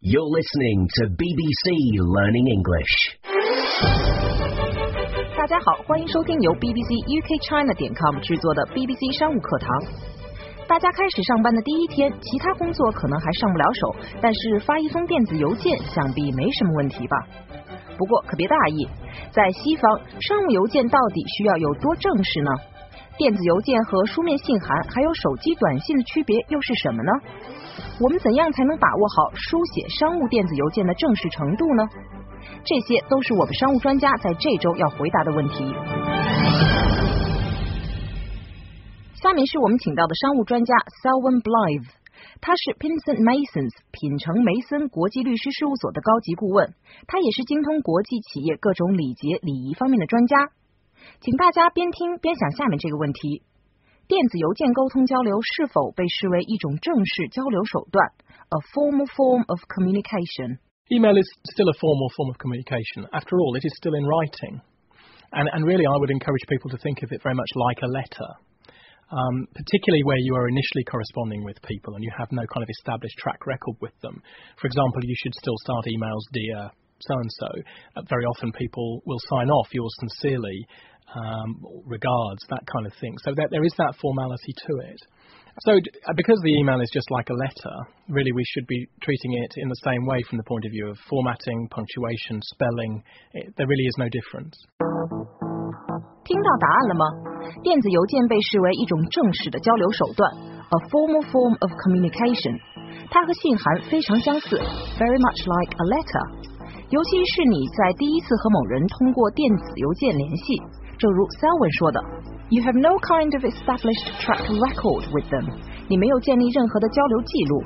You're listening to BBC Learning English. 大家好，欢迎收听由 BBC UKChina.com 制作的 BBC 商务课堂。大家开始上班的第一天，其他工作可能还上不了手，但是发一封电子邮件想必没什么问题吧。不过可别大意，在西方，商务邮件到底需要有多正式呢？电子邮件和书面信函还有手机短信的区别又是什么呢？我们怎样才能把握好书写商务电子邮件的正式程度呢？这些都是我们商务专家在这周要回答的问题。下面是我们请到的商务专家 Selwyn Blythe， 他是 Pinsent Masons 品城梅森国际律师事务所的高级顾问，他也是精通国际企业各种礼节礼仪方面的专家。请大家边听边想下面这个问题：电子邮件沟通交流是否被视为一种正式交流手段 ？A formal form of communication. Email is still a formal form of communication. After all, it is still in writing. And really, I would encourage people to think of it very much like a letter, particularly where you are initially corresponding with people and you have no kind of established track record with them. For example, you should still start emails, dear so-and-so. Very often people will sign off yours sincerely, regards, that kind of thing. So there is that formality to it. So because the email is just like a letter, really we should be treating it in the same way from the point of view of formatting, punctuation, spelling. There really is no difference. 听到答案了吗？电子邮件被视为一种正式的交流手段 ，a formal form of communication。它和信函非常相似 ，very much like a letter。尤其是你在第一次和某人通过电子邮件联系，正如 Selwyn 说的 ，You have no kind of established track record with them。你没有建立任何的交流记录。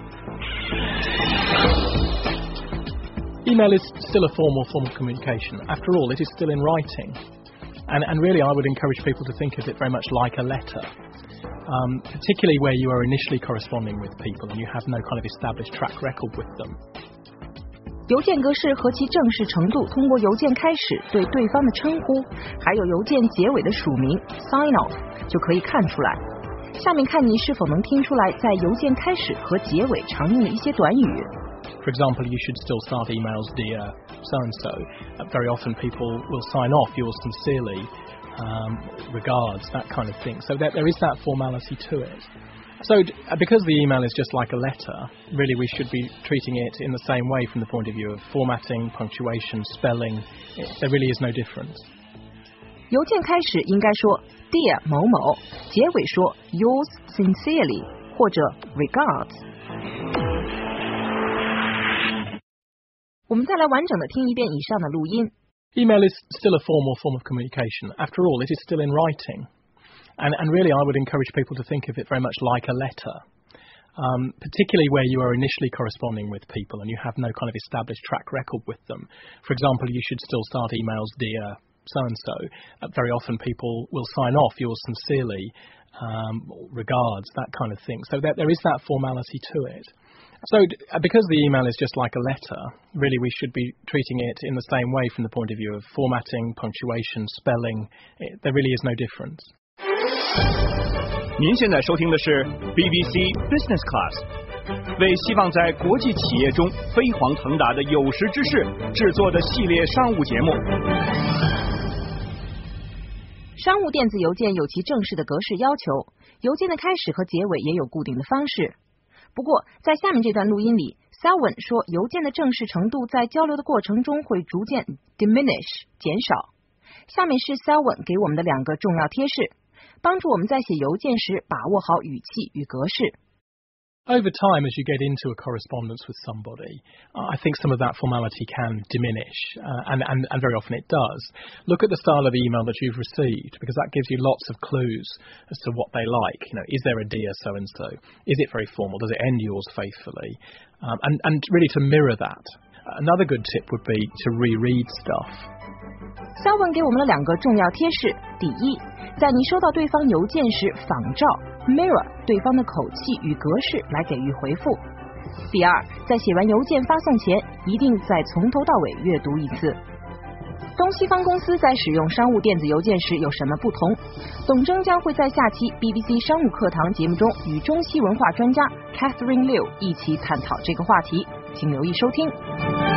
Email is still a formal form of communication. After all, it is still in writing. And really, I would encourage people to think of it very much like a letter, particularly where you are initially corresponding with people and you have no kind of established track record with them. 邮件格式和其正式程度，通过邮件开始对对方的称呼，还有邮件结尾的署名 sign off 就可以看出来。下面看你是否能听出来在邮件开始和结尾常用的一些短语。 For example, you should still start emails, dear so-and-so. Very often people will sign off yours sincerely, regards, that kind of thing. So there is that formality to it. So because the email is just like a letter, really we should be treating it in the same way from the point of view of formatting, punctuation, spelling. There really is no difference. 邮件开始应该说 Dear 某某，结尾说 Yours sincerely 或者 Regards。我们再来完整的听一遍以上的录音。 Email is still a formal form of communication. After all, it is still in writing. And really, I would encourage people to think of it very much like a letter, particularly where you are initially corresponding with people and you have no kind of established track record with them. For example, you should still start emails, dear so-and-so. Very often people will sign off yours sincerely, regards, that kind of thing. So there is that formality to it. So because the email is just like a letter, really we should be treating it in the same way from the point of view of formatting, punctuation, spelling. There really is no difference. 您现在收听的是 BBC Business Class， 为希望在国际企业中飞黄腾达的有识之士制作的系列商务节目。 商务电子邮件有其正式的格式要求，邮件的开始和结尾也有固定的方式。不过在下面这段录音里 Selwyn 说邮件的正式程度在交流的过程中会逐渐 diminish 减少。下面是 Selwyn 给我们的两个重要贴士，帮助我们在写邮件时把握好语气与格式。 Over time, as you get into a correspondence with somebody, I think some of that formality can diminish, and very often it does. Look at the style of email that you've received, because that gives you lots of clues as to what they like. You know, is there a dear so-and-so? Is it very formal? Does it end yours faithfully? And really to mirror that. Another good tip would be to reread stuff. Selwyn 给我们了两个重要贴士。第一，在你收到对方邮件时仿照 mirror 对方的口气与格式来给予回复。第二，在写完邮件发送前，一定再从头到尾阅读一次。东西方公司在使用商务电子邮件时有什么不同？董铮将会在下期 BBC 商务课堂节目中与中西文化专家 Catherine Liu 一起探讨这个话题。 请留意收听。